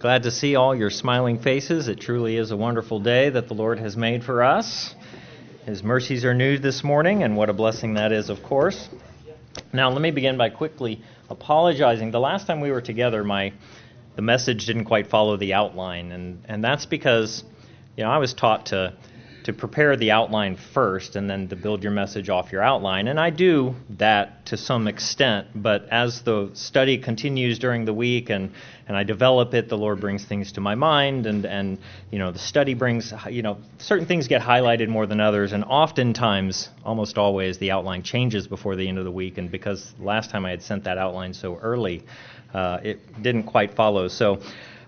Glad to see all your smiling faces. It truly is a wonderful day that the Lord has made for us. His mercies are new this morning, and what a blessing that is, of course. Now, let me begin by quickly apologizing. The last time we were together, the message didn't quite follow the outline, and that's because, I was taught to prepare the outline first and then to build your message off your outline. And I do that to some extent, but as the study continues during the week and I develop it, the Lord brings things to my mind and the study brings, certain things get highlighted more than others, and oftentimes, almost always, the outline changes before the end of the week, and because last time I had sent that outline so early, it didn't quite follow. So,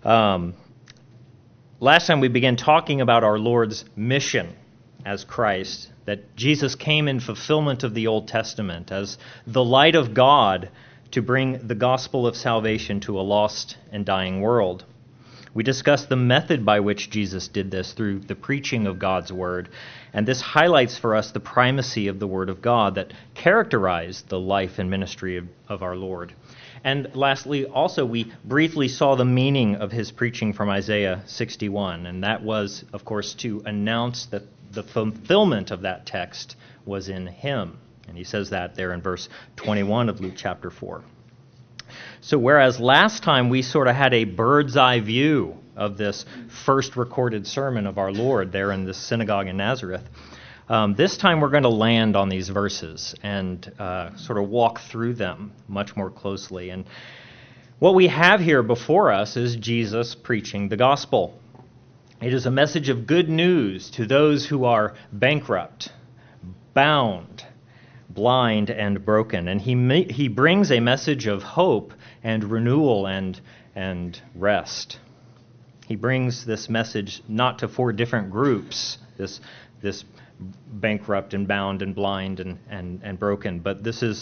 last time we began talking about our Lord's mission as Christ, that Jesus came in fulfillment of the Old Testament as the light of God to bring the gospel of salvation to a lost and dying world. We discussed the method by which Jesus did this through the preaching of God's Word, and this highlights for us the primacy of the Word of God that characterized the life and ministry of our Lord. And lastly, also, we briefly saw the meaning of his preaching from Isaiah 61, and that was, of course, to announce that the fulfillment of that text was in him. And he says that there in verse 21 of Luke chapter 4. So whereas last time we sort of had a bird's eye view of this first recorded sermon of our Lord there in this synagogue in Nazareth, this time we're going to land on these verses and sort of walk through them much more closely. And what we have here before us is Jesus preaching the gospel. It is a message of good news to those who are bankrupt, bound, blind, and broken. And he brings a message of hope and renewal and rest. He brings this message not to four different groups, this bankrupt and bound and blind and broken, but this is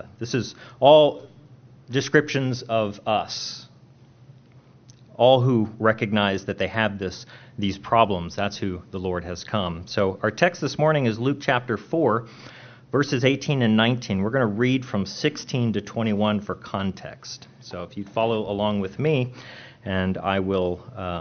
all descriptions of us, all who recognize that they have these problems. That's who the Lord has come. So our text this morning is Luke chapter 4, verses 18 and 19. We're going to read from 16 to 21 for context. So if you follow along with me, and I will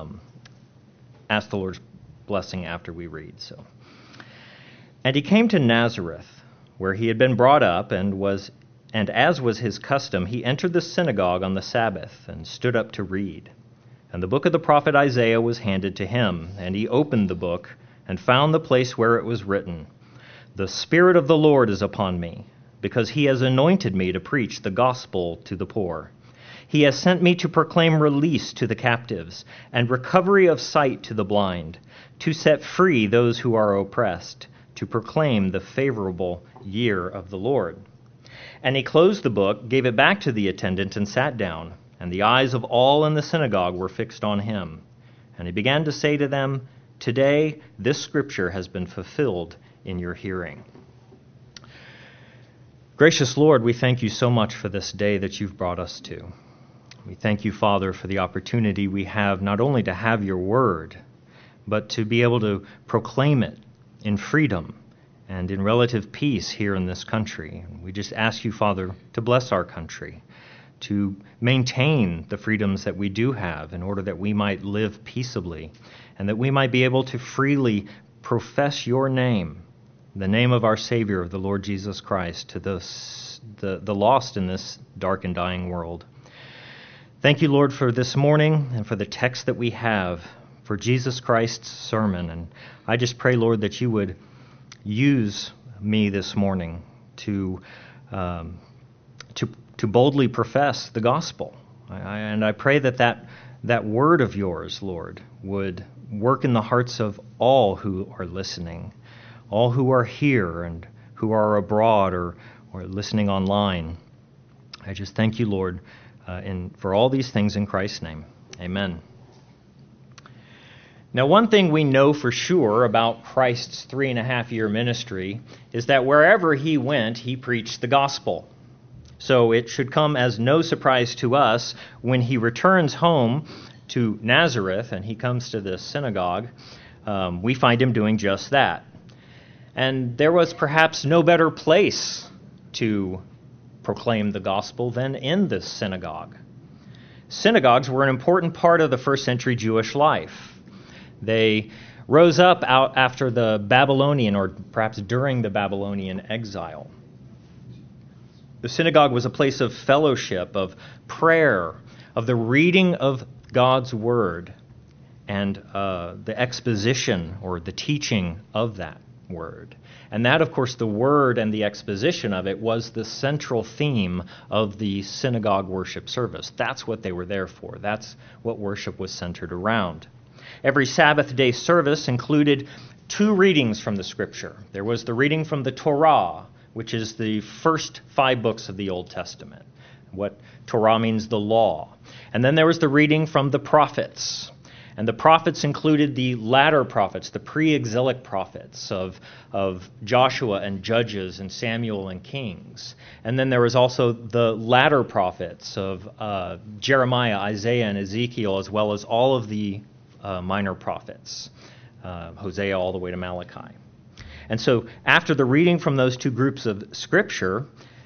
ask the Lord's blessing after we read. So. And he came to Nazareth, where he had been brought up, and as was his custom, he entered the synagogue on the Sabbath and stood up to read. And the book of the prophet Isaiah was handed to him, and he opened the book and found the place where it was written, "The Spirit of the Lord is upon me, because he has anointed me to preach the gospel to the poor. He has sent me to proclaim release to the captives and recovery of sight to the blind, to set free those who are oppressed, to proclaim the favorable year of the Lord." And he closed the book, gave it back to the attendant, and sat down. And the eyes of all in the synagogue were fixed on him. And he began to say to them, "Today this scripture has been fulfilled in your hearing." Gracious Lord, we thank you so much for this day that you've brought us to. We thank you, Father, for the opportunity we have not only to have your word, but to be able to proclaim it in freedom and in relative peace here in this country. We just ask you, Father, to bless our country, to maintain the freedoms that we do have in order that we might live peaceably and that we might be able to freely profess your name, the name of our Savior, the Lord Jesus Christ, to the lost in this dark and dying world. Thank you, Lord, for this morning and for the text that we have, for Jesus Christ's sermon. And I just pray, Lord, that you would use me this morning to boldly profess the gospel. And I pray that word of yours, Lord, would work in the hearts of all who are listening, all who are here and who are abroad or listening online. I just thank you, Lord, for all these things in Christ's name. Amen. Now, one thing we know for sure about Christ's 3.5-year ministry is that wherever he went, he preached the gospel. So it should come as no surprise to us when he returns home to Nazareth and he comes to this synagogue, we find him doing just that. And there was perhaps no better place to proclaim the gospel than in this synagogue. synagogues were an important part of the first century Jewish life. They rose up out after the Babylonian, or perhaps during the Babylonian exile. The synagogue was a place of fellowship, of prayer, of the reading of God's word, and the exposition or the teaching of that word. And that, of course, the word and the exposition of it was the central theme of the synagogue worship service. That's what they were there for. That's what worship was centered around. Every Sabbath day service included 2 readings from the Scripture. There was the reading from the Torah, which is the first 5 books of the Old Testament. What Torah means, the law. And then there was the reading from the prophets. And the prophets included the latter prophets, the pre-exilic prophets of Joshua and Judges and Samuel and Kings. And then there was also the latter prophets of Jeremiah, Isaiah, and Ezekiel, as well as all of the minor prophets, Hosea all the way to Malachi. And so after the reading from those 2 groups of Scripture,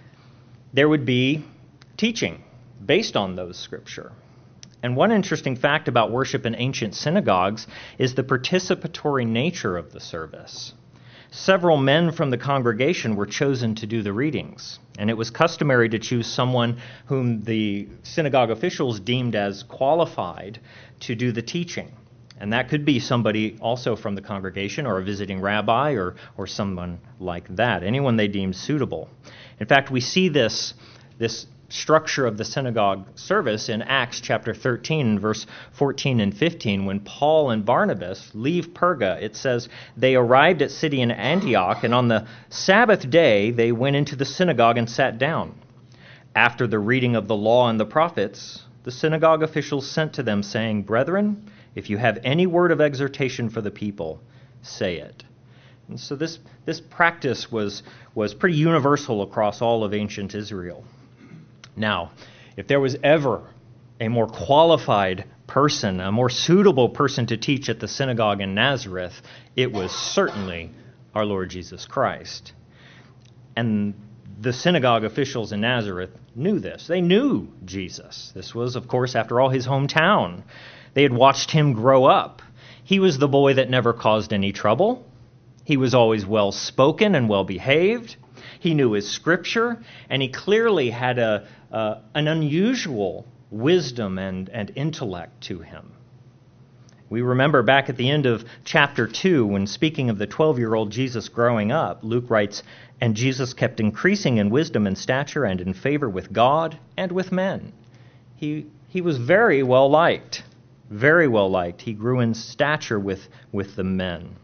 there would be teaching based on those Scripture. And one interesting fact about worship in ancient synagogues is the participatory nature of the service. Several men from the congregation were chosen to do the readings, and it was customary to choose someone whom the synagogue officials deemed as qualified to do the teaching. And that could be somebody also from the congregation, or a visiting rabbi, or someone like that, anyone they deemed suitable. In fact, we see this structure of the synagogue service in Acts chapter 13, verse 14 and 15. When Paul and Barnabas leave Perga, it says, they arrived at city in Antioch, and on the Sabbath day they went into the synagogue and sat down. After the reading of the law and the prophets, the synagogue officials sent to them, saying, Brethren, if you have any word of exhortation for the people, say it. And so this practice was pretty universal across all of ancient Israel. Now, if there was ever a more qualified person, a more suitable person to teach at the synagogue in Nazareth, it was certainly our Lord Jesus Christ. And the synagogue officials in Nazareth knew this. They knew Jesus. This was, of course, after all, his hometown. They had watched him grow up. He was the boy that never caused any trouble. He was always well-spoken and well-behaved. He knew his Scripture, and he clearly had an unusual wisdom and intellect to him. We remember back at the end of chapter 2, when speaking of the 12-year-old Jesus growing up, Luke writes, And Jesus kept increasing in wisdom and stature and in favor with God and with men. He was very well liked, very well liked. He grew in stature with the men.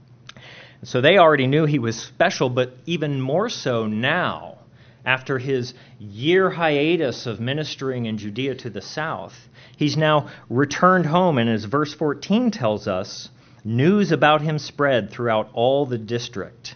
So they already knew he was special, but even more so now, after his year hiatus of ministering in Judea to the south, he's now returned home, and as verse 14 tells us, news about him spread throughout all the district.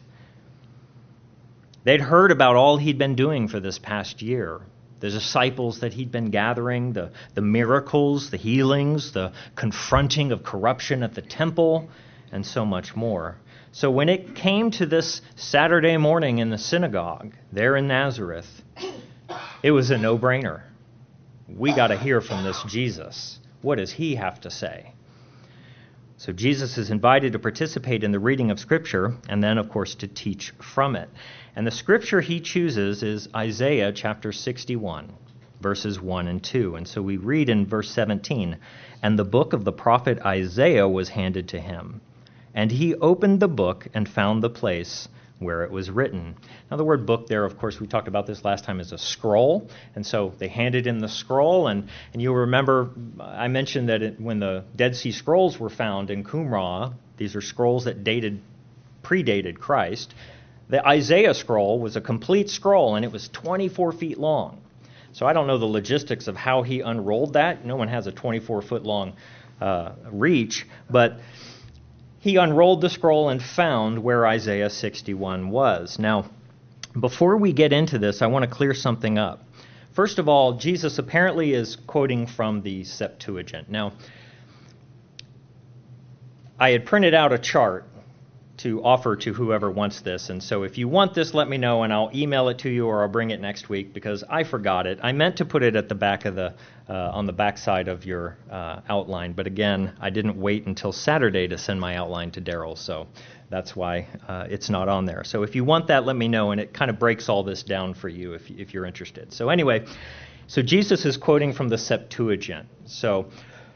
They'd heard about all he'd been doing for this past year, the disciples that he'd been gathering, the miracles, the healings, the confronting of corruption at the temple, and so much more. So when it came to this Saturday morning in the synagogue there in Nazareth, it was a no-brainer. We got to hear from this Jesus. What does he have to say? So Jesus is invited to participate in the reading of Scripture and then, of course, to teach from it. And the Scripture he chooses is Isaiah chapter 61, verses 1 and 2. And so we read in verse 17, And the book of the prophet Isaiah was handed to him. And he opened the book and found the place where it was written. Now, the word book there, of course, we talked about this last time, is a scroll. And so they handed in the scroll. And you'll remember I mentioned that when the Dead Sea Scrolls were found in Qumran, these are scrolls that predated Christ. The Isaiah scroll was a complete scroll, and it was 24 feet long. So I don't know the logistics of how he unrolled that. No one has a 24-foot long reach, but he unrolled the scroll and found where Isaiah 61 was. Now, before we get into this, I want to clear something up. First of all, Jesus apparently is quoting from the Septuagint. Now, I had printed out a chart to offer to whoever wants this. And so if you want this, let me know, and I'll email it to you, or I'll bring it next week because I forgot it. I meant to put it at the back of the on the back side of your outline, but again, I didn't wait until Saturday to send my outline to Daryl, so that's why it's not on there. So if you want that, let me know, and it kind of breaks all this down for you if you're interested. So anyway, so Jesus is quoting from the Septuagint. So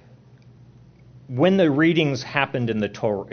when the readings happened in the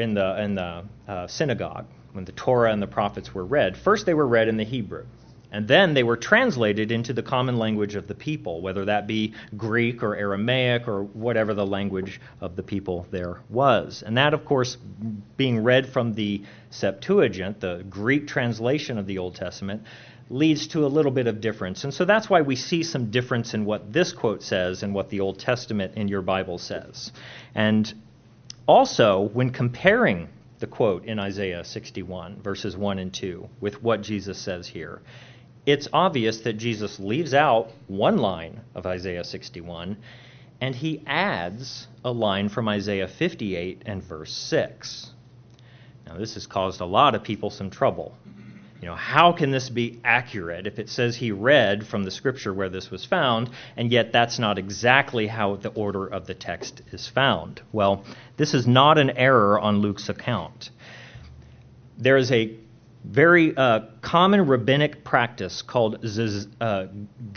synagogue, when the Torah and the prophets were read, first they were read in the Hebrew, and then they were translated into the common language of the people, whether that be Greek or Aramaic or whatever the language of the people there was. And that, of course, being read from the Septuagint, the Greek translation of the Old Testament, leads to a little bit of difference. And so that's why we see some difference in what this quote says and what the Old Testament in your Bible says. And also, when comparing the quote in Isaiah 61, verses 1 and 2, with what Jesus says here, it's obvious that Jesus leaves out one line of Isaiah 61, and he adds a line from Isaiah 58 and verse 6. Now, this has caused a lot of people some trouble. How can this be accurate if it says he read from the scripture where this was found, and yet that's not exactly how the order of the text is found? Well, this is not an error on Luke's account. There is a very common rabbinic practice called Gezerah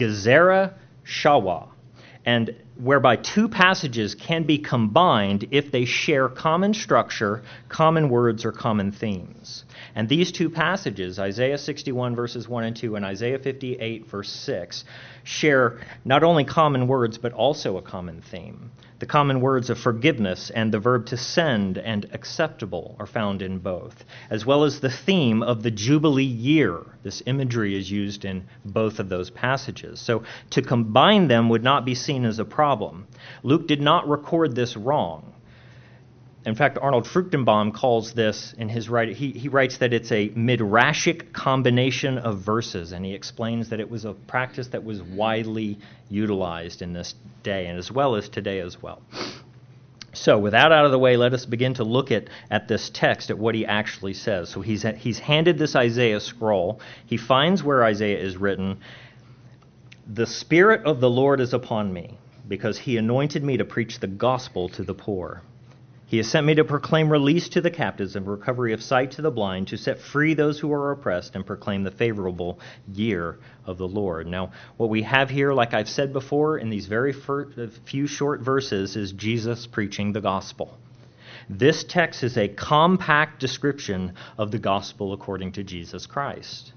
Shawa, and whereby two passages can be combined if they share common structure, common words, or common themes. And these two passages, Isaiah 61 verses 1 and 2 and Isaiah 58 verse 6, share not only common words but also a common theme. The common words of forgiveness and the verb to send and acceptable are found in both, as well as the theme of the Jubilee year. This imagery is used in both of those passages. So to combine them would not be seen as a problem. Luke did not record this wrong. In fact, Arnold Fruchtenbaum calls this in his writing, he writes that it's a midrashic combination of verses, and he explains that it was a practice that was widely utilized in this day, and as well as today as well. So with that out of the way, let us begin to look at this text, at what he actually says. So he's handed this Isaiah scroll. He finds where Isaiah is written, "The Spirit of the Lord is upon me, because he anointed me to preach the gospel to the poor. He has sent me to proclaim release to the captives and recovery of sight to the blind, to set free those who are oppressed and proclaim the favorable year of the Lord." Now, what we have here, like I've said before, in these very few short verses, is Jesus preaching the gospel. This text is a compact description of the gospel according to Jesus Christ.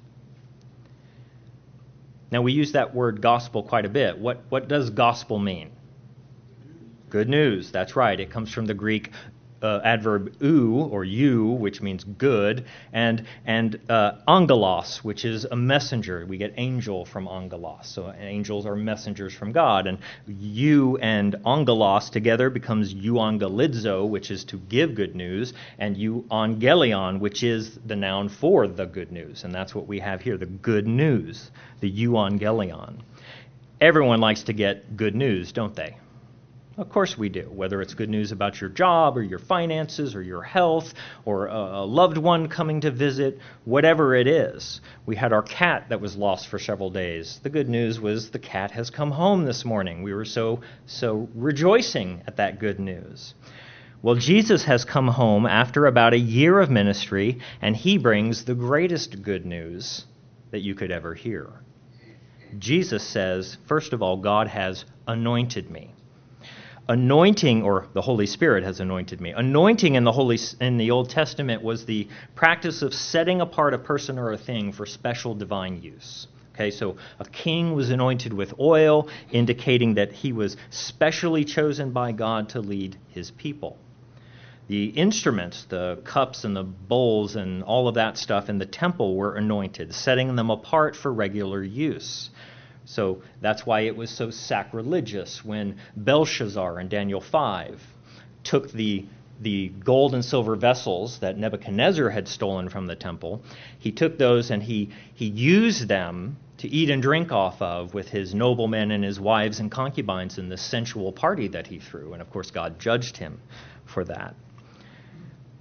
Now, we use that word gospel quite a bit. What does gospel mean? Good news, that's right. It comes from the Greek adverb ou, or you, which means good, and angelos, which is a messenger. We get angel from angelos. So angels are messengers from God. And you and angelos together becomes euangelizo, which is to give good news, and euangelion, which is the noun for the good news. And that's what we have here, the good news, the euangelion. Everyone likes to get good news, don't they? Of course we do, whether it's good news about your job or your finances or your health or a loved one coming to visit, whatever it is. We had our cat that was lost for several days. The good news was the cat has come home this morning. We were so rejoicing at that good news. Well, Jesus has come home after about a year of ministry, and he brings the greatest good news that you could ever hear. Jesus says, first of all, God has anointed me. Anointing, or the Holy Spirit has anointed me. Anointing in the Old Testament was the practice of setting apart a person or a thing for special divine use. Okay, so a king was anointed with oil, indicating that he was specially chosen by God to lead his people. The instruments, the cups and the bowls and all of that stuff in the temple were anointed, setting them apart for regular use. So that's why it was so sacrilegious when Belshazzar in Daniel 5 took the gold and silver vessels that Nebuchadnezzar had stolen from the temple. He took those and he used them to eat and drink off of with his noblemen and his wives and concubines in the sensual party that he threw. And of course God judged him for that.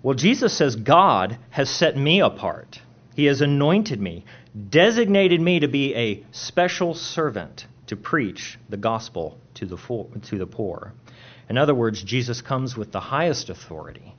Well, Jesus says God has set me apart. He has anointed me, designated me to be a special servant to preach the gospel to the poor. In other words, Jesus comes with the highest authority.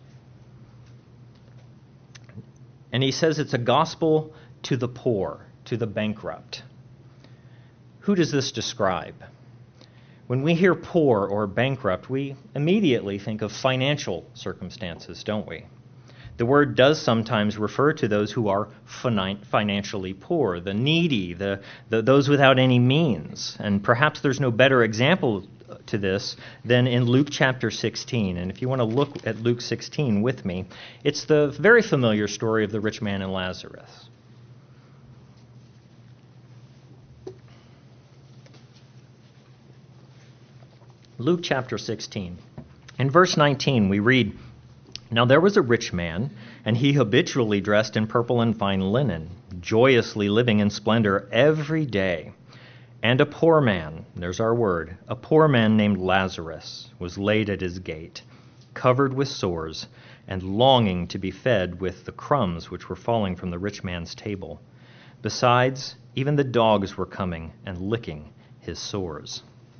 And he says it's a gospel to the poor, to the bankrupt. Who does this describe? When we hear poor or bankrupt, we immediately think of financial circumstances, don't we? The word does sometimes refer to those who are financially poor, the needy, those without any means. And perhaps there's no better example to this than in Luke chapter 16. And if you want to look at Luke 16 with me, it's the very familiar story of the rich man and Lazarus. Luke chapter 16. In verse 19 we read, "Now there was a rich man, and he habitually dressed in purple and fine linen, joyously living in splendor every day. And a poor man," there's our word, "a poor man named Lazarus was laid at his gate, covered with sores, and longing to be fed with the crumbs which were falling from the rich man's table. Besides, even the dogs were coming and licking his sores."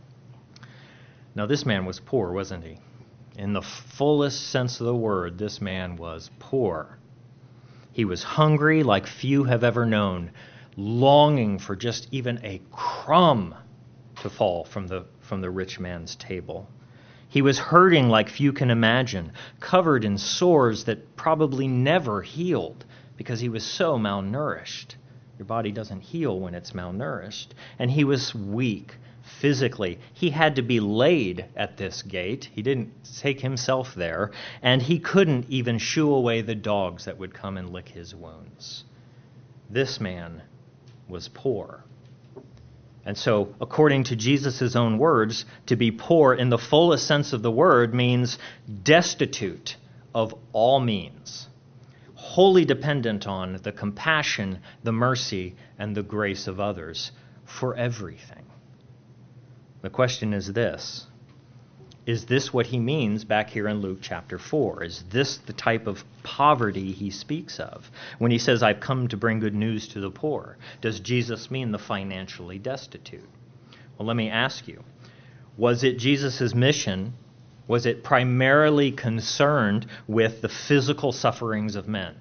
Now this man was poor, wasn't he? In the fullest sense of the word, this man was poor. He was hungry like few have ever known, longing for just even a crumb to fall from the rich man's table. He was hurting like few can imagine, covered in sores that probably never healed because he was so malnourished. Your body doesn't heal when it's malnourished. And he was weak physically. He had to be laid at this gate. He didn't take himself there. And he couldn't even shoo away the dogs that would come and lick his wounds. This man was poor. And so, according to Jesus' own words, to be poor in the fullest sense of the word means destitute of all means, wholly dependent on the compassion, the mercy, and the grace of others for everything. The question is this: is this what he means back here in Luke chapter 4? Is this the type of poverty he speaks of when he says, "I've come to bring good news to the poor"? Does Jesus mean the financially destitute? Well, let me ask you, was it Jesus' mission? Was it primarily concerned with the physical sufferings of men?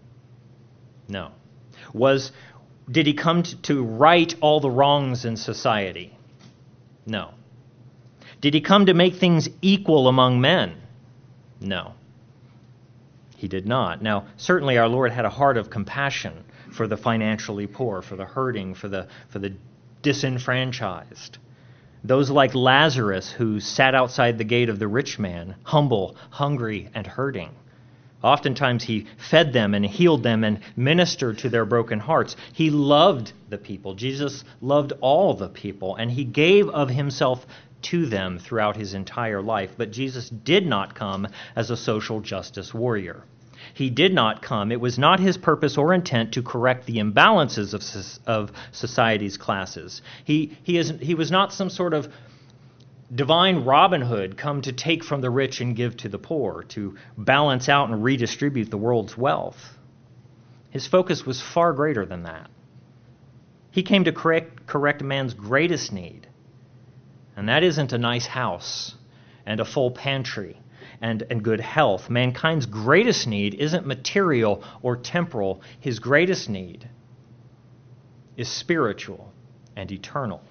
No. Did he come to right all the wrongs in society? No. Did he come to make things equal among men? No. He did not. Now, certainly our Lord had a heart of compassion for the financially poor, for the hurting, for the disenfranchised. Those like Lazarus who sat outside the gate of the rich man, humble, hungry, and hurting. Oftentimes he fed them and healed them and ministered to their broken hearts. He loved the people. Jesus loved all the people, and he gave of himself to them throughout his entire life. But Jesus did not come as a social justice warrior. He did not come. It was not his purpose or intent to correct the imbalances of society's classes. He was not some sort of divine Robin Hood come to take from the rich and give to the poor, to balance out and redistribute the world's wealth. His focus was far greater than that. He came to correct man's greatest need, and that isn't a nice house and a full pantry and good health. Mankind's greatest need isn't material or temporal. His greatest need is spiritual and eternal.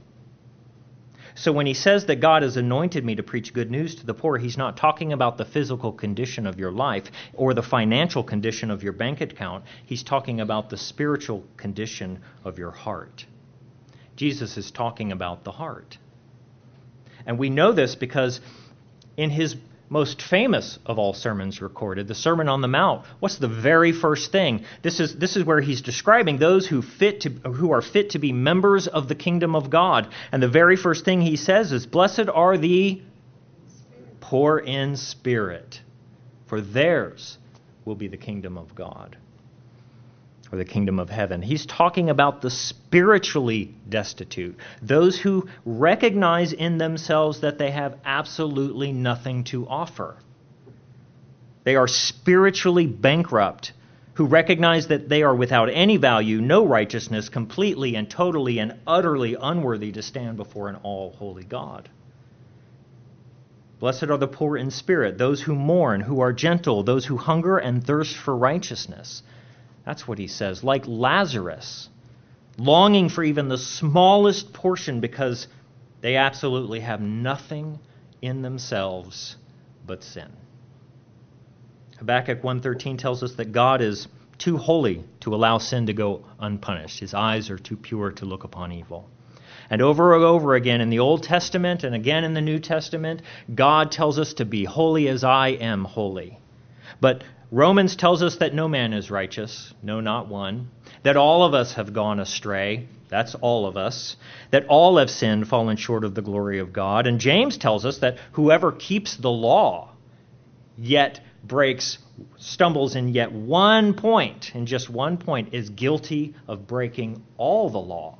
So when he says that God has anointed me to preach good news to the poor, he's not talking about the physical condition of your life or the financial condition of your bank account. He's talking about the spiritual condition of your heart. Jesus is talking about the heart. And we know this because in his most famous of all sermons recorded, the Sermon on the Mount, what's the very first thing? This is where he's describing those who are fit to be members of the kingdom of God. And the very first thing he says is, "Blessed are the poor in spirit, for theirs will be the kingdom of God," or the kingdom of heaven. He's talking about the spiritually destitute, those who recognize in themselves that they have absolutely nothing to offer. They are spiritually bankrupt, who recognize that they are without any value, no righteousness, completely and totally and utterly unworthy to stand before an all-holy God. Blessed are the poor in spirit, those who mourn, who are gentle, those who hunger and thirst for righteousness. That's what he says. Like Lazarus, longing for even the smallest portion because they absolutely have nothing in themselves but sin. Habakkuk 1:13 tells us that God is too holy to allow sin to go unpunished. His eyes are too pure to look upon evil. And over again in the Old Testament and again in the New Testament, God tells us to be holy as I am holy. But Romans tells us that no man is righteous, no, not one, that all of us have gone astray, that's all of us, that all have sinned, fallen short of the glory of God. And James tells us that whoever keeps the law yet stumbles in yet one point, in just one point, is guilty of breaking all the law.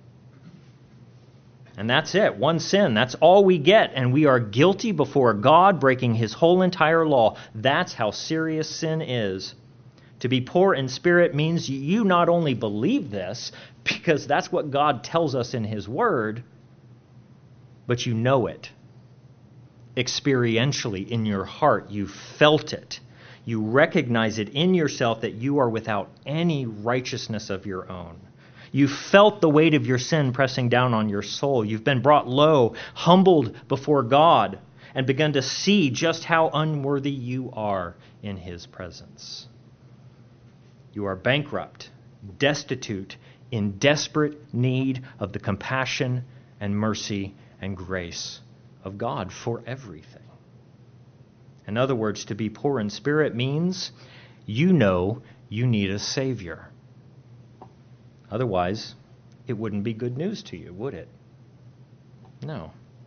And that's it. One sin. That's all we get. And we are guilty before God, breaking his whole entire law. That's how serious sin is. To be poor in spirit means you not only believe this, because that's what God tells us in his word, but you know it. Experientially, in your heart, you felt it. You recognize it in yourself that you are without any righteousness of your own. You felt the weight of your sin pressing down on your soul. You've been brought low, humbled before God, and begun to see just how unworthy you are in his presence. You are bankrupt, destitute, in desperate need of the compassion and mercy and grace of God for everything. In other words, to be poor in spirit means you know you need a Savior. Otherwise, it wouldn't be good news to you, would it? No.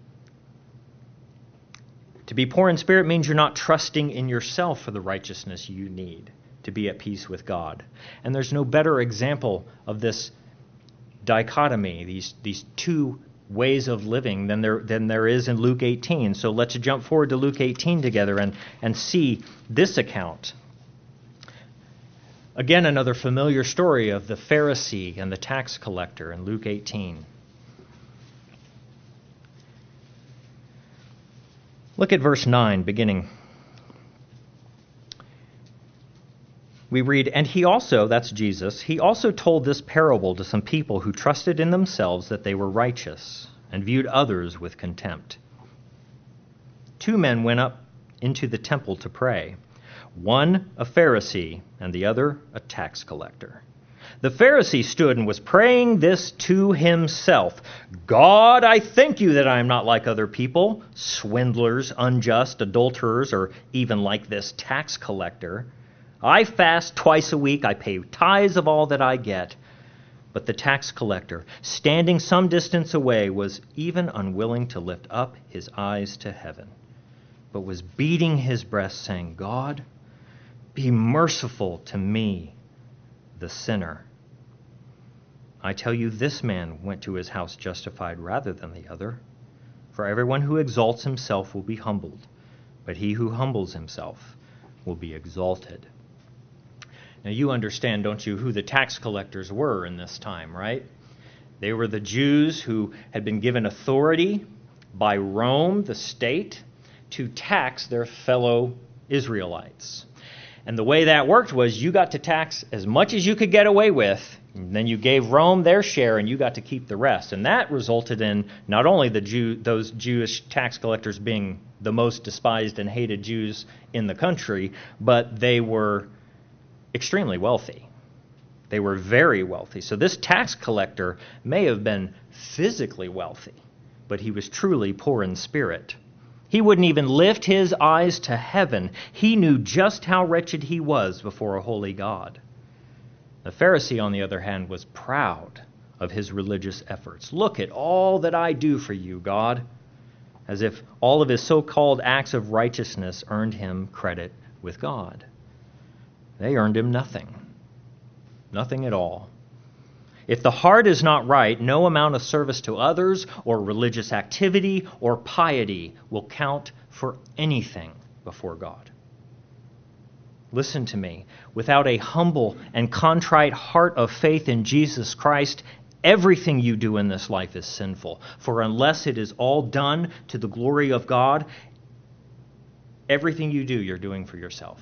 To be poor in spirit means you're not trusting in yourself for the righteousness you need to be at peace with God. And there's no better example of this dichotomy, these two ways of living than there is in Luke 18. So let's jump forward to Luke 18 together and see this account. Again, another familiar story of the Pharisee and the tax collector in Luke 18. Look at verse 9, beginning. We read, "And he also," that's Jesus, "he also told this parable to some people who trusted in themselves that they were righteous and viewed others with contempt. 2 men went up into the temple to pray, one a Pharisee and the other a tax collector. The Pharisee stood and was praying this to himself, 'God, I thank you that I am not like other people, swindlers, unjust, adulterers, or even like this tax collector. I fast twice a week, I pay tithes of all that I get.' But the tax collector, standing some distance away, was even unwilling to lift up his eyes to heaven, but was beating his breast, saying, 'God, be merciful to me, the sinner.' I tell you, this man went to his house justified rather than the other. For everyone who exalts himself will be humbled, but he who humbles himself will be exalted." Now you understand, don't you, who the tax collectors were in this time, right? They were the Jews who had been given authority by Rome, the state, to tax their fellow Israelites. And the way that worked was you got to tax as much as you could get away with, and then you gave Rome their share and you got to keep the rest. And that resulted in not only those Jewish tax collectors being the most despised and hated Jews in the country, but they were extremely wealthy. They were very wealthy. So this tax collector may have been physically wealthy, but he was truly poor in spirit. He wouldn't even lift his eyes to heaven. He knew just how wretched he was before a holy God. The Pharisee, on the other hand, was proud of his religious efforts. "Look at all that I do for you, God," as if all of his so-called acts of righteousness earned him credit with God. They earned him nothing. Nothing at all. If the heart is not right, no amount of service to others or religious activity or piety will count for anything before God. listen to me, without a humble and contrite heart of faith in Jesus Christ, everything you do in this life is sinful. For unless it is all done to the glory of God, everything you do, you're doing for yourself.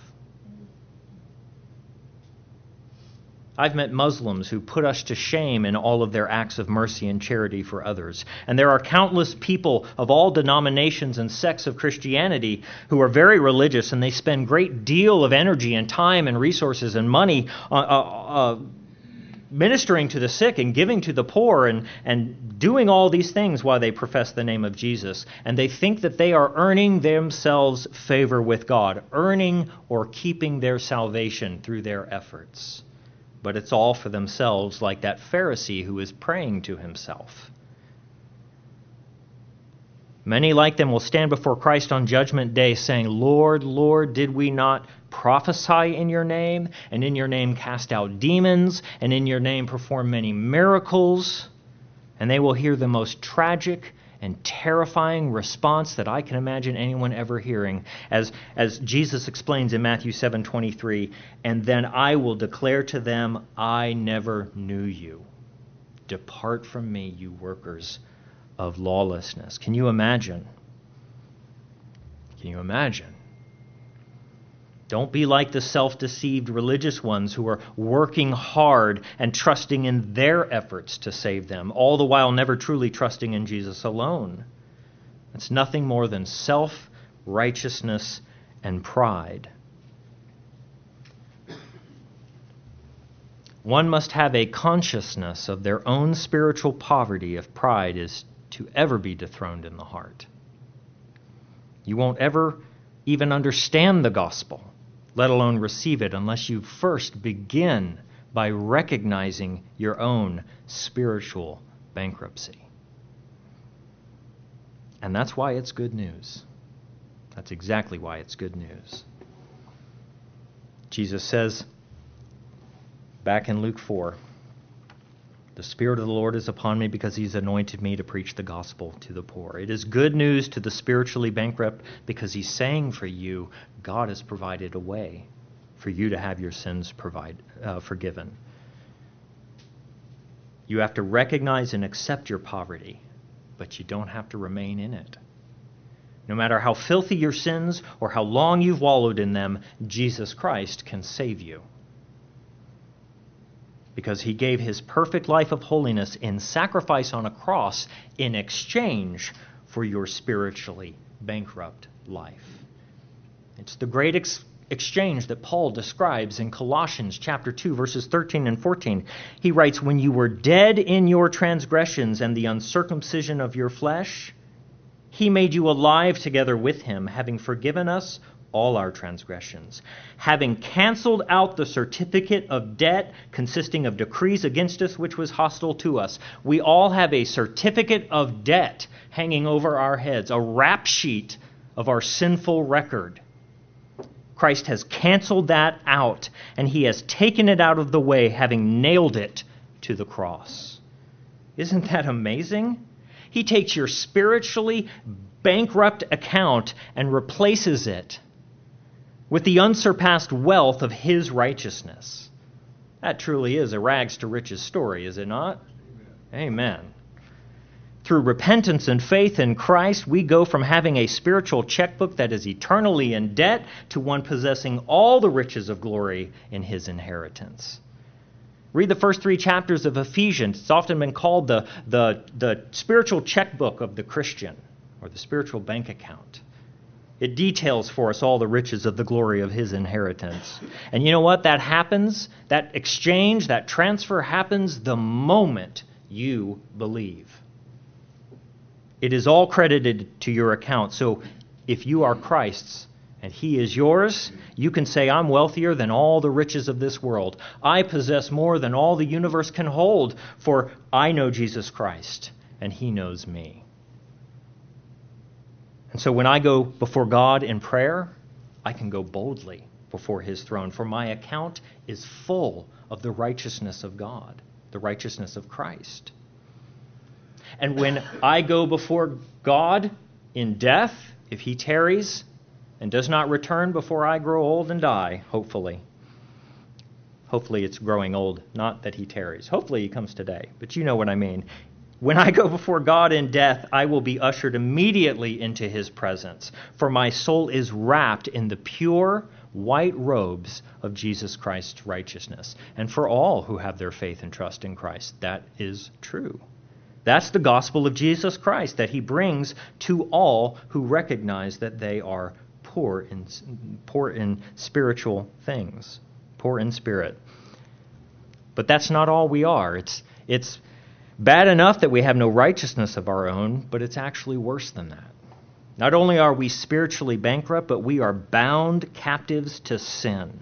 I've met Muslims who put us to shame in all of their acts of mercy and charity for others. And there are countless people of all denominations and sects of Christianity who are very religious, and they spend a great deal of energy and time and resources and money ministering to the sick and giving to the poor and doing all these things while they profess the name of Jesus. And they think that they are earning themselves favor with God, earning or keeping their salvation through their efforts. But it's all for themselves, like that Pharisee who is praying to himself. Many like them will stand before Christ on Judgment Day saying, Lord, Lord, did we not prophesy in your name, and in your name cast out demons, and in your name perform many miracles? And they will hear the most tragic and terrifying response that I can imagine anyone ever hearing, as Jesus explains in Matthew 7:23, and then I will declare to them, I never knew you. Depart from me, you workers of lawlessness. Can you imagine? Can you imagine? Don't be like the self-deceived religious ones who are working hard and trusting in their efforts to save them, all the while never truly trusting in Jesus alone. It's nothing more than self-righteousness and pride. One must have a consciousness of their own spiritual poverty if pride is to ever be dethroned in the heart. You won't ever even understand the gospel, let alone receive it, unless you first begin by recognizing your own spiritual bankruptcy. And that's why it's good news. That's exactly why it's good news. Jesus says, back in Luke 4, the Spirit of the Lord is upon me because he's anointed me to preach the gospel to the poor. It is good news to the spiritually bankrupt because he's saying for you, God has provided a way for you to have your sins forgiven. You have to recognize and accept your poverty, but you don't have to remain in it. No matter how filthy your sins or how long you've wallowed in them, Jesus Christ can save you. Because he gave his perfect life of holiness in sacrifice on a cross in exchange for your spiritually bankrupt life. It's the great exchange that Paul describes in Colossians chapter 2, verses 13 and 14. He writes, when you were dead in your transgressions and the uncircumcision of your flesh, he made you alive together with him, having forgiven us all our transgressions, having canceled out the certificate of debt consisting of decrees against us, which was hostile to us. We all have a certificate of debt hanging over our heads, a rap sheet of our sinful record. Christ has canceled that out, and he has taken it out of the way, having nailed it to the cross. Isn't that amazing? He takes your spiritually bankrupt account and replaces it with the unsurpassed wealth of his righteousness. That truly is a rags to riches story, is it not? Amen. Through repentance and faith in Christ, we go from having a spiritual checkbook that is eternally in debt to one possessing all the riches of glory in his inheritance. Read the first 3 chapters of Ephesians. It's often been called the spiritual checkbook of the Christian, or the spiritual bank account. It details for us all the riches of the glory of his inheritance. And you know what? That happens, that exchange, that transfer happens the moment you believe. It is all credited to your account. So if you are Christ's and he is yours, you can say, I'm wealthier than all the riches of this world. I possess more than all the universe can hold, for I know Jesus Christ and he knows me. And so when I go before God in prayer, I can go boldly before his throne, for my account is full of the righteousness of God, the righteousness of Christ. And when I go before God in death, if he tarries, and does not return before I grow old and die, hopefully. Hopefully it's growing old, not that he tarries. Hopefully he comes today, but you know what I mean. When I go before God in death, I will be ushered immediately into his presence, for my soul is wrapped in the pure white robes of Jesus Christ's righteousness. And for all who have their faith and trust in Christ, that is true. That's the gospel of Jesus Christ that he brings to all who recognize that they are poor in spiritual things, poor in spirit. But that's not all we are. It's bad enough that we have no righteousness of our own, but it's actually worse than that. Not only are we spiritually bankrupt, but we are bound captives to sin.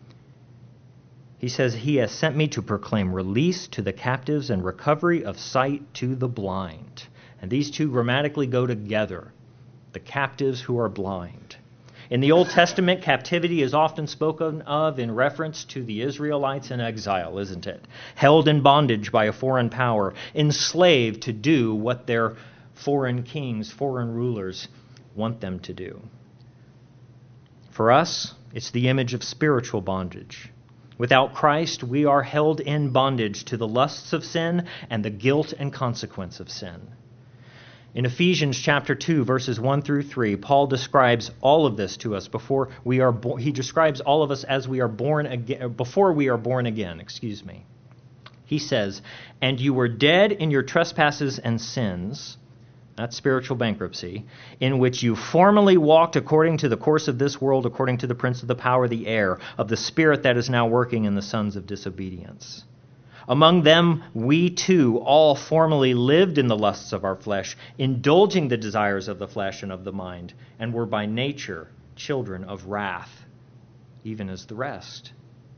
He says, he has sent me to proclaim release to the captives and recovery of sight to the blind. And these two grammatically go together, the captives who are blind. In the Old Testament, captivity is often spoken of in reference to the Israelites in exile, isn't it? Held in bondage by a foreign power, enslaved to do what their foreign kings, foreign rulers want them to do. For us, it's the image of spiritual bondage. Without Christ, we are held in bondage to the lusts of sin and the guilt and consequence of sin. In Ephesians chapter 2, verses 1 through 3, Paul describes all of this to us before we are he describes all of us as we are born again, before we are born again, He says, "And you were dead in your trespasses and sins," that's spiritual bankruptcy, "in which you formerly walked according to the course of this world, according to the prince of the power of the air, of the spirit that is now working in the sons of disobedience. Among them we too all formerly lived in the lusts of our flesh, indulging the desires of the flesh and of the mind, and were by nature children of wrath, even as the rest."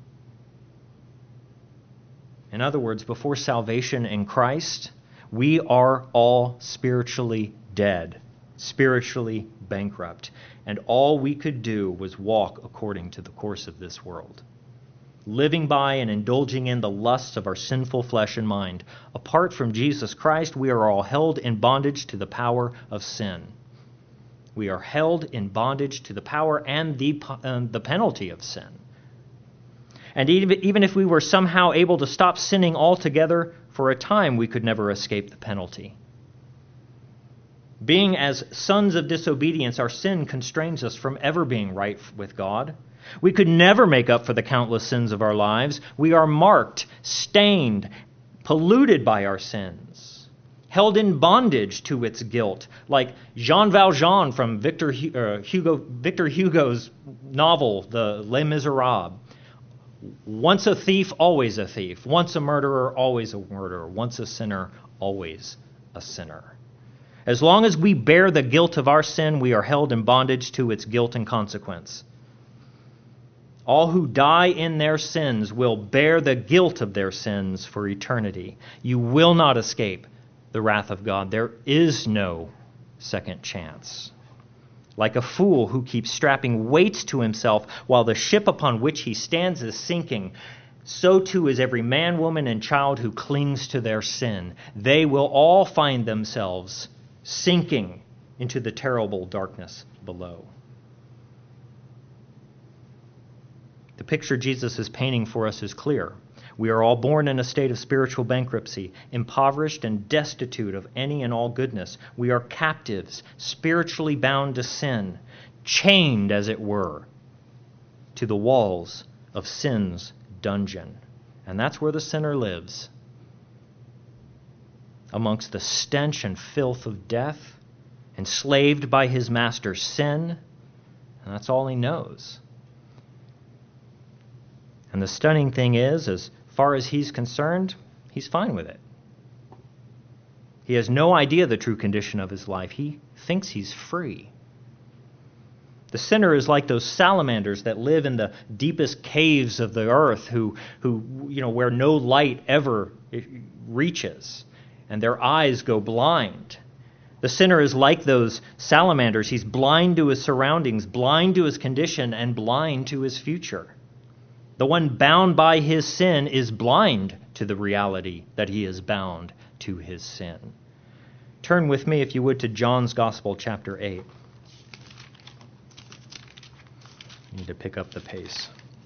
In other words, before salvation in Christ, we are all spiritually dead, spiritually bankrupt, and all we could do was walk according to the course of this world, living by and indulging in the lusts of our sinful flesh and mind. Apart from Jesus Christ, we are all held in bondage to the power of sin. We are held in bondage to the power and the penalty of sin. And even if we were somehow able to stop sinning altogether, for a time we could never escape the penalty. Being as sons of disobedience, our sin constrains us from ever being right with God. We could never make up for the countless sins of our lives. We are marked, stained, polluted by our sins, held in bondage to its guilt, like Jean Valjean from Victor Hugo's novel, the Les Miserables. Once a thief, always a thief. Once a murderer, always a murderer. Once a sinner, always a sinner. As long as we bear the guilt of our sin, we are held in bondage to its guilt and consequence. All who die in their sins will bear the guilt of their sins for eternity. You will not escape the wrath of God. There is no second chance. Like a fool who keeps strapping weights to himself while the ship upon which he stands is sinking, so too is every man, woman, and child who clings to their sin. They will all find themselves sinking into the terrible darkness below. The picture Jesus is painting for us is clear. We are all born in a state of spiritual bankruptcy, impoverished and destitute of any and all goodness. We are captives, spiritually bound to sin, chained, as it were, to the walls of sin's dungeon. And that's where the sinner lives, amongst the stench and filth of death, enslaved by his master sin, and that's all he knows. And the stunning thing is, as far as he's concerned, he's fine with it. He has no idea the true condition of his life. He thinks he's free. The sinner is like those salamanders that live in the deepest caves of the earth, who where no light ever reaches, and their eyes go blind. The sinner is like those salamanders. He's blind to his surroundings, blind to his condition, and blind to his future. The one bound by his sin is blind to the reality that he is bound to his sin. Turn with me, if you would, to John's Gospel, chapter 8. I need to pick up the pace.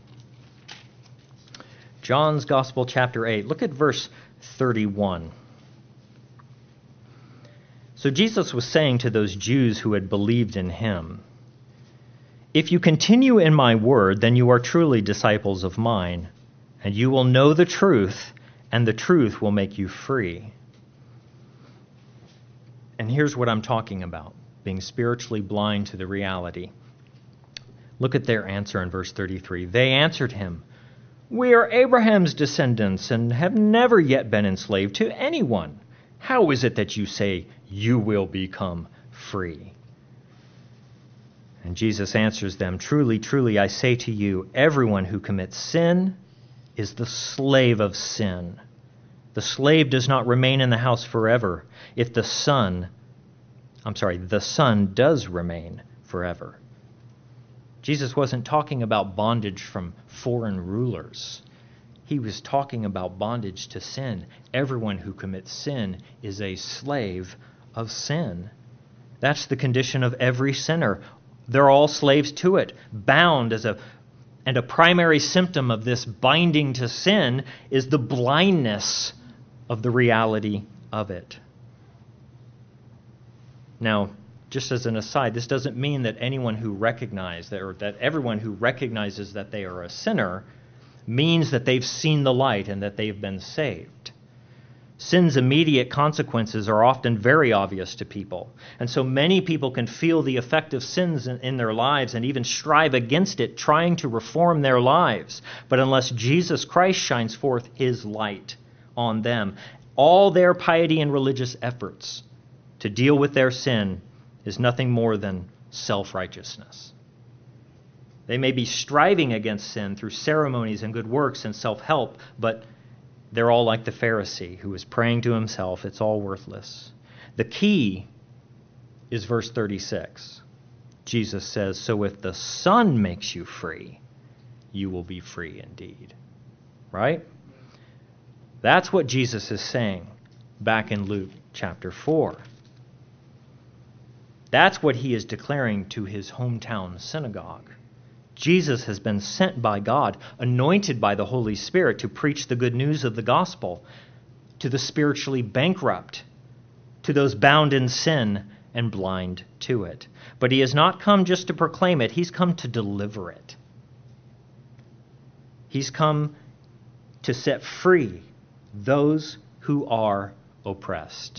John's Gospel, chapter 8. Look at verse 31. So Jesus was saying to those Jews who had believed in him, "If you continue in my word, then you are truly disciples of mine, and you will know the truth, and the truth will make you free." And here's what I'm talking about, being spiritually blind to the reality. Look at their answer in verse 33. They answered him, "We are Abraham's descendants and have never yet been enslaved to anyone. How is it that you say you will become free?" And Jesus answers them, "Truly, truly, I say to you, everyone who commits sin is the slave of sin. The slave does not remain in the house forever, if the Son does remain forever." Jesus wasn't talking about bondage from foreign rulers. He was talking about bondage to sin. Everyone who commits sin is a slave of sin. That's the condition of every sinner. They're all slaves to it, bound and a primary symptom of this binding to sin is the blindness of the reality of it. Now, just as an aside, this doesn't mean that anyone who recognizes that, or that everyone who recognizes that they are a sinner means that they've seen the light and that they've been saved. Sin's immediate consequences are often very obvious to people. And so many people can feel the effect of sins in their lives and even strive against it, trying to reform their lives. But unless Jesus Christ shines forth his light on them, all their piety and religious efforts to deal with their sin is nothing more than self-righteousness. They may be striving against sin through ceremonies and good works and self-help, but they're all like the Pharisee who is praying to himself. It's all worthless. The key is verse 36. Jesus says, "So if the Son makes you free, you will be free indeed." Right? That's what Jesus is saying back in Luke chapter 4. That's what he is declaring to his hometown synagogue. Jesus has been sent by God, anointed by the Holy Spirit to preach the good news of the gospel to the spiritually bankrupt, to those bound in sin and blind to it. But he has not come just to proclaim it, he's come to deliver it. He's come to set free those who are oppressed.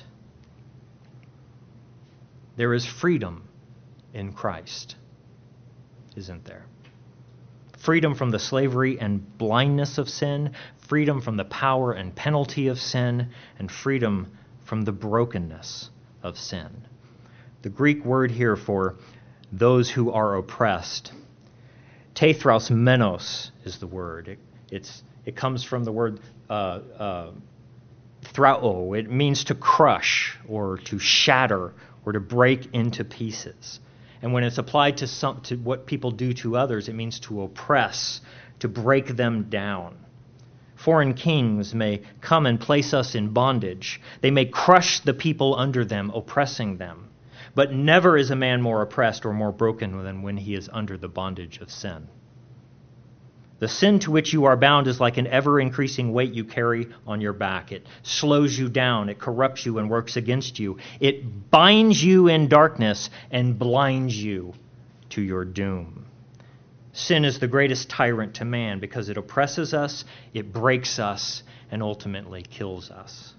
There is freedom in Christ, isn't there? Freedom from the slavery and blindness of sin, freedom from the power and penalty of sin, and freedom from the brokenness of sin. The Greek word here for those who are oppressed, tethros menos is the word. It comes from the word thrao. It means to crush or to shatter or to break into pieces. And when it's applied to what people do to others, it means to oppress, to break them down. Foreign kings may come and place us in bondage. They may crush the people under them, oppressing them. But never is a man more oppressed or more broken than when he is under the bondage of sin. The sin to which you are bound is like an ever-increasing weight you carry on your back. It slows you down, it corrupts you and works against you. It binds you in darkness and blinds you to your doom. Sin is the greatest tyrant to man because it oppresses us, it breaks us, and ultimately kills us.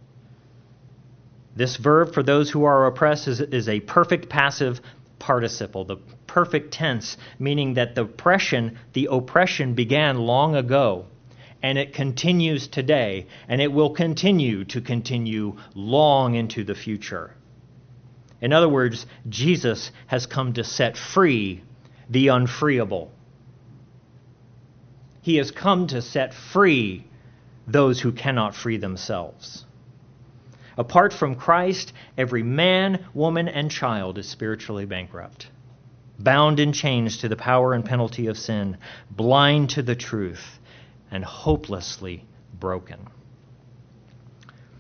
This verb for those who are oppressed is a perfect passive participle, the perfect tense, meaning that the oppression began long ago, and it continues today, and it will continue long into the future. In other words, Jesus has come to set free the unfreeable. He has come to set free those who cannot free themselves. Apart from Christ, every man, woman, and child is spiritually bankrupt, bound in chains to the power and penalty of sin, blind to the truth, and hopelessly broken.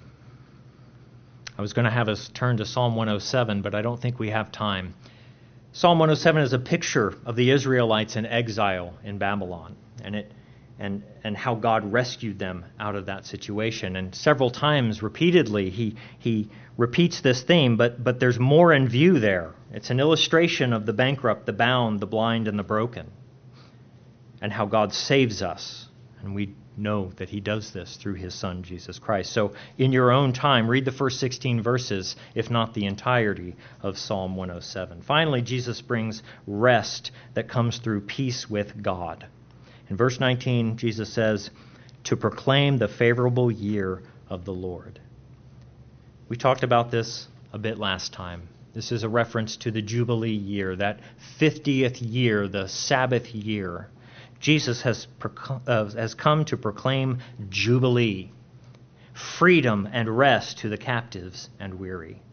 I was going to have us turn to Psalm 107, but I don't think we have time. Psalm 107 is a picture of the Israelites in exile in Babylon, and how God rescued them out of that situation. And several times, repeatedly, he repeats this theme, but there's more in view there. It's an illustration of the bankrupt, the bound, the blind, and the broken, and how God saves us. And we know that he does this through his Son, Jesus Christ. So in your own time, read the first 16 verses, if not the entirety of Psalm 107. Finally, Jesus brings rest that comes through peace with God. In verse 19, Jesus says, to proclaim the favorable year of the Lord. We talked about this a bit last time. This is a reference to the Jubilee year, that 50th year, the Sabbath year. Jesus has come to proclaim Jubilee, freedom and rest to the captives and weary.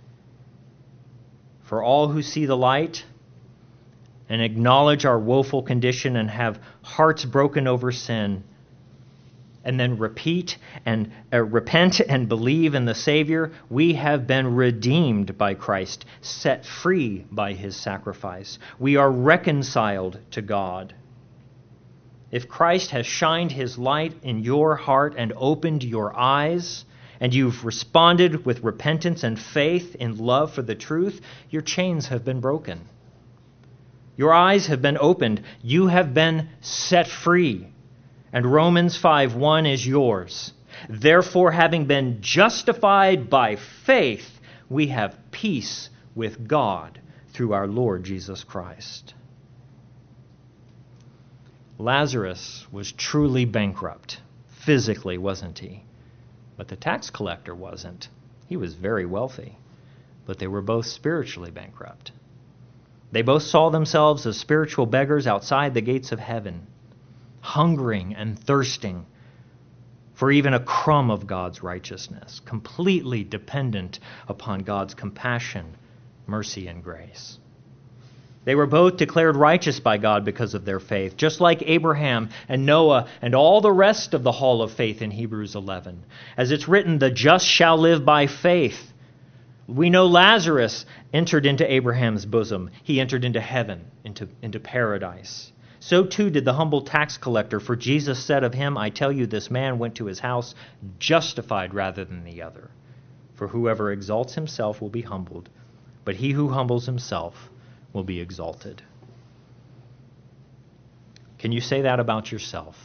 For all who see the light and acknowledge our woeful condition and have hearts broken over sin, and then repent and believe in the Savior, we have been redeemed by Christ, set free by his sacrifice. We are reconciled to God. If Christ has shined his light in your heart and opened your eyes, and you've responded with repentance and faith in love for the truth, your chains have been broken. Your eyes have been opened. You have been set free. And Romans 5:1 is yours. Therefore, having been justified by faith, we have peace with God through our Lord Jesus Christ. Lazarus was truly bankrupt, physically, wasn't he? But the tax collector wasn't. He was very wealthy. But they were both spiritually bankrupt. They both saw themselves as spiritual beggars outside the gates of heaven, hungering and thirsting for even a crumb of God's righteousness, completely dependent upon God's compassion, mercy, and grace. They were both declared righteous by God because of their faith, just like Abraham and Noah and all the rest of the hall of faith in Hebrews 11. As it's written, the just shall live by faith. We know Lazarus entered into Abraham's bosom. He entered into heaven, into paradise. So too did the humble tax collector, for Jesus said of him, I tell you, this man went to his house justified rather than the other. For whoever exalts himself will be humbled, but he who humbles himself will be exalted. Can you say that about yourself?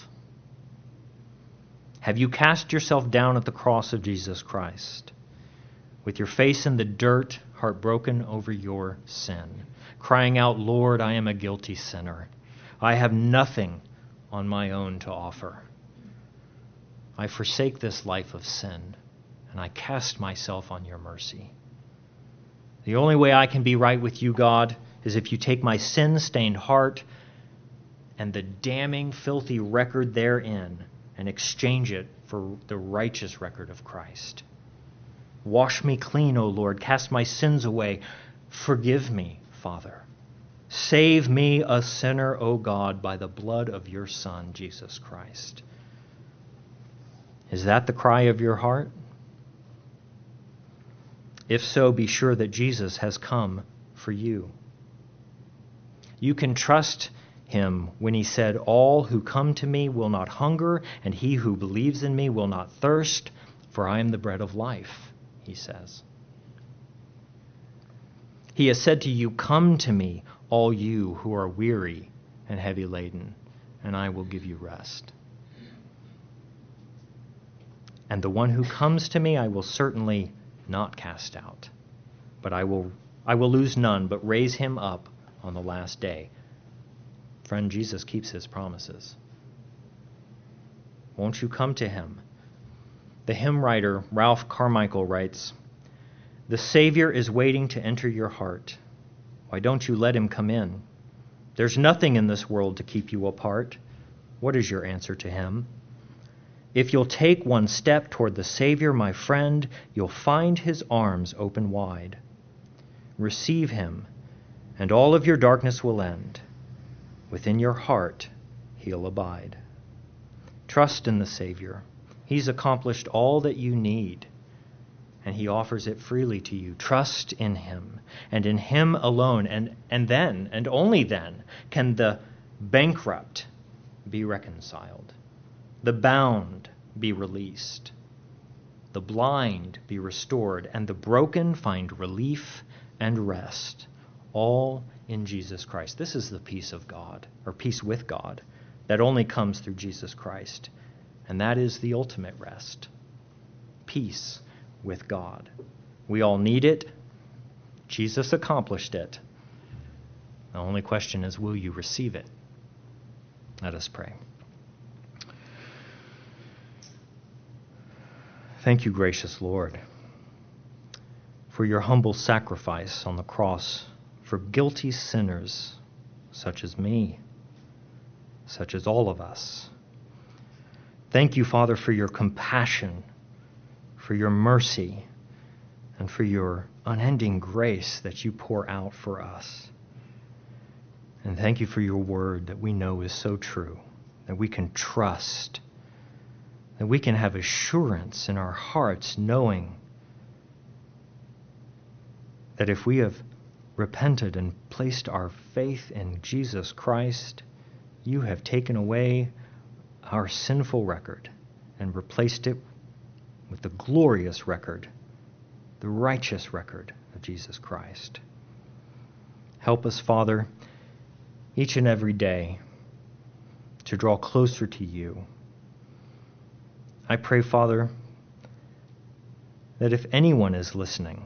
Have you cast yourself down at the cross of Jesus Christ, with your face in the dirt, heartbroken over your sin, crying out, Lord, I am a guilty sinner. I have nothing on my own to offer. I forsake this life of sin, and I cast myself on your mercy. The only way I can be right with you, God, is if you take my sin-stained heart and the damning, filthy record therein and exchange it for the righteous record of Christ. Wash me clean, O Lord. Cast my sins away. Forgive me, Father. Save me, a sinner, O God, by the blood of your Son, Jesus Christ. Is that the cry of your heart? If so, be sure that Jesus has come for you. You can trust him when he said, all who come to me will not hunger, and he who believes in me will not thirst, for I am the bread of life, he says. He has said to you, come to me, all you who are weary and heavy laden, and I will give you rest. And the one who comes to me I will certainly not cast out, but I will lose none, but raise him up on the last day. Friend, Jesus keeps his promises. Won't you come to him? The hymn writer Ralph Carmichael writes, the Savior is waiting to enter your heart. Why don't you let him come in? There's nothing in this world to keep you apart. What is your answer to him? If you'll take one step toward the Savior, my friend, you'll find his arms open wide. Receive him, and all of your darkness will end. Within your heart, he'll abide. Trust in the Savior. He's accomplished all that you need, and he offers it freely to you. Trust in him, and in him alone, and then, and only then, can the bankrupt be reconciled, the bound be released, the blind be restored, and the broken find relief and rest, all in Jesus Christ. This is the peace of God, or peace with God, that only comes through Jesus Christ. And that is the ultimate rest. Peace with God. We all need it. Jesus accomplished it. The only question is, will you receive it? Let us pray. Thank you, gracious Lord, for your humble sacrifice on the cross for guilty sinners such as me, such as all of us. Thank you, Father, for your compassion, for your mercy, and for your unending grace that you pour out for us. And thank you for your word that we know is so true, that we can trust, that we can have assurance in our hearts knowing that if we have repented and placed our faith in Jesus Christ, you have taken away our sinful record and replaced it with the glorious record, the righteous record of Jesus Christ. Help us, Father, each and every day to draw closer to you. I pray, Father, that if anyone is listening,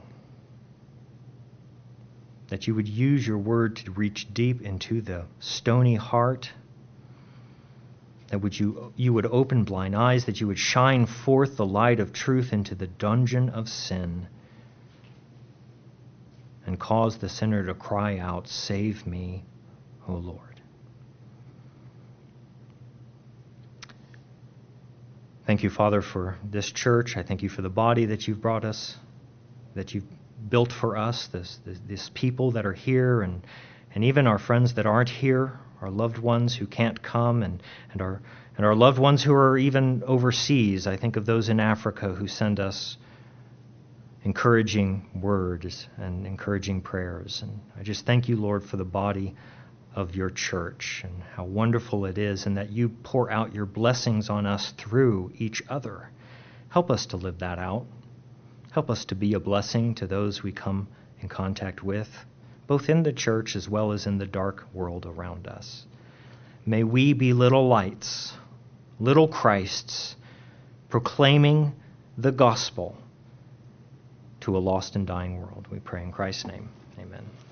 that you would use your word to reach deep into the stony heart, that you would open blind eyes, that you would shine forth the light of truth into the dungeon of sin and cause the sinner to cry out, "Save me, O Lord." Thank you, Father, for this church. I thank you for the body that you've brought us, that you've built for us, this people that are here, and even our friends that aren't here, our loved ones who can't come, and our loved ones who are even overseas. I think of those in Africa who send us encouraging words and encouraging prayers. And I just thank you, Lord, for the body of your church and how wonderful it is, and that you pour out your blessings on us through each other. Help us to live that out. Help us to be a blessing to those we come in contact with, both in the church as well as in the dark world around us. May we be little lights, little Christs, proclaiming the gospel to a lost and dying world. We pray in Christ's name. Amen.